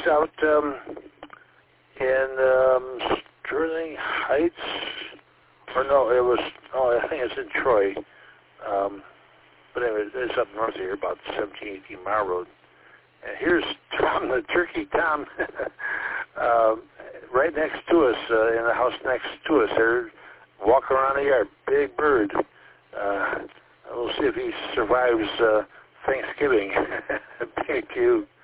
out in Sterling Heights, or no, I think it's in Troy. But anyway, it's up north here, about 17, 18 mile road. And here's Tom, the turkey Tom, right next to us, in the house next to us. They're walking around the yard, big bird. We'll see if he survives Thanksgiving. Thank you.